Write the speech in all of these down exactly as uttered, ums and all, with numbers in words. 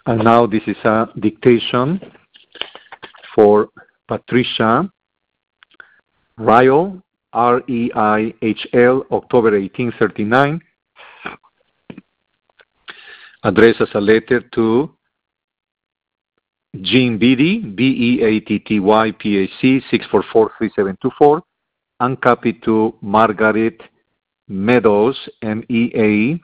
And now this is a dictation for Patricia Riel, R E I H L, October eighteen thirty-nine, addressed as a letter to Jean Beatty, B E A T T Y, P H C, six four four three seven two four, and copied to Margaret Meadows, M E A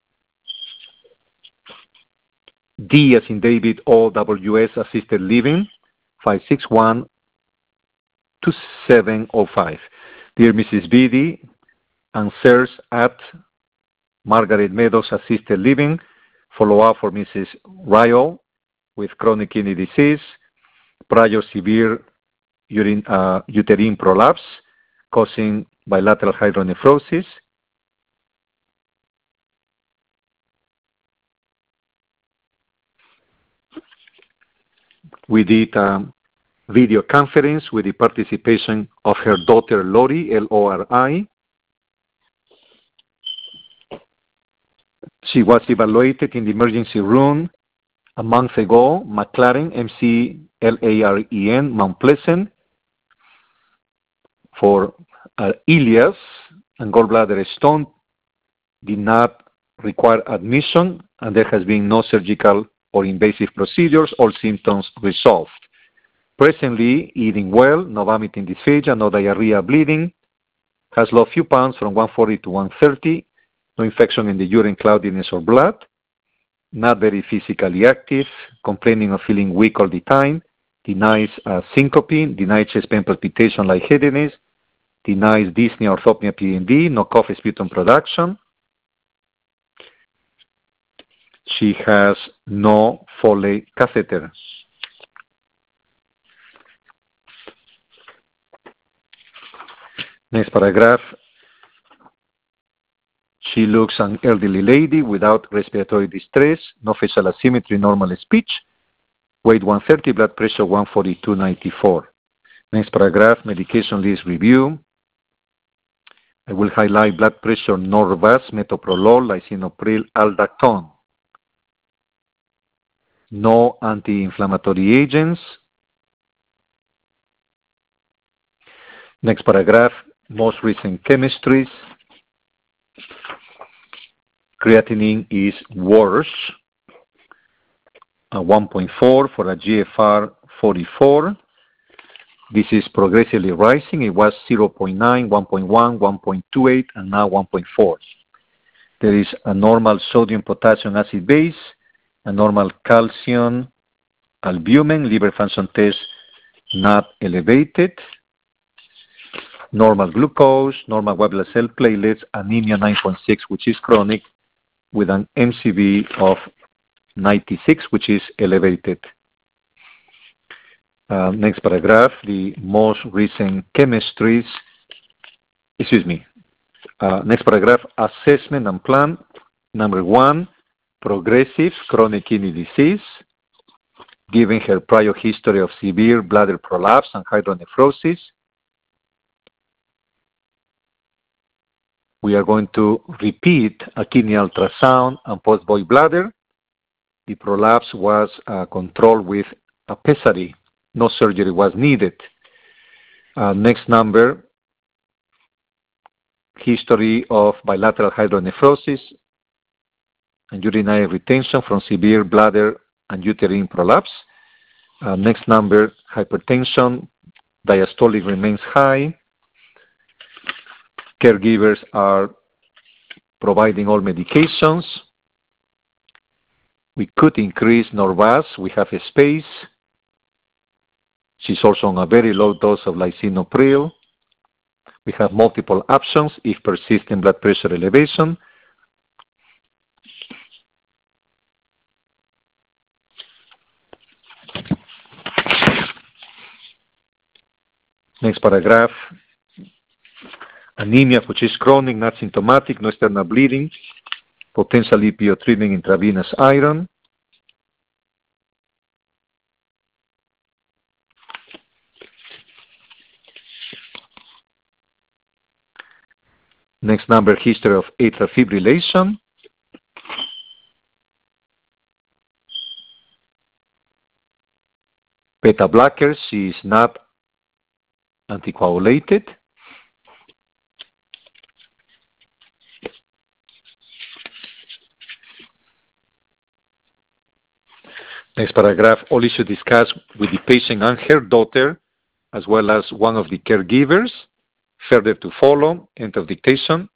D as in David, O W S, Assisted Living, five six one two seven zero five. Dear Missus Beatty, answers at Margaret Meadows Assisted Living, follow up for Missus Ryo with chronic kidney disease, prior severe urine, uh, uterine prolapse causing bilateral hydronephrosis. We did a video conference with the participation of her daughter Lori, L O R I. She was evaluated in the emergency room a month ago, McLaren, M C L A R E N, Mount Pleasant, for uh, ileus and gallbladder stone. Did not require admission, and there has been no surgical or invasive procedures. All symptoms resolved. Presently, eating well, no vomiting, dysphagia, no diarrhea, bleeding, has lost few pounds from one forty to one thirty, no infection in the urine, cloudiness, or blood, not very physically active, complaining of feeling weak all the time, denies uh, syncope, denies chest pain, palpitation, lightheadedness, denies dyspnea, orthopnea, P N D, no cough, sputum production. She has no Foley catheter. Next paragraph. She looks an elderly lady without respiratory distress, no facial asymmetry, normal speech, weight one thirty, blood pressure one forty-two ninety-four. Next paragraph, medication list review. I will highlight blood pressure, Norvasc, metoprolol, lisinopril, aldactone. No anti-inflammatory agents. Next paragraph, most recent chemistries. Creatinine is worse, uh, one point four for a G F R forty-four. This is progressively rising. It was zero point nine, one point one, one point two eight, and now one point four. There is a normal sodium potassium acid base, a normal calcium albumin, liver function test not elevated, normal glucose, normal white blood cell platelets, anemia nine point six, which is chronic, with an M C V of ninety-six, which is elevated. Uh, next paragraph, the most recent chemistries, excuse me, uh, next paragraph, assessment and plan. Number one, progressive chronic kidney disease, given her prior history of severe bladder prolapse and hydronephrosis. We are going to repeat a kidney ultrasound and post-void bladder. The prolapse was uh, controlled with a pessary. No surgery was needed. Uh, next number, history of bilateral hydronephrosis and urinary retention from severe bladder and uterine prolapse. Uh, next number, hypertension, diastolic remains high. Caregivers are providing all medications. We could increase Norvasc. We have a space. She's also on a very low dose of lisinopril. We have multiple options if persistent blood pressure elevation. Next paragraph. Anemia, which is chronic, not symptomatic, no external bleeding, potential E P O treatment, intravenous iron. Next number, history of atrial fibrillation. Beta blockers, she is not anticoagulated. Next paragraph, all issues discussed with the patient and her daughter, as well as one of the caregivers. Further to follow, end of dictation.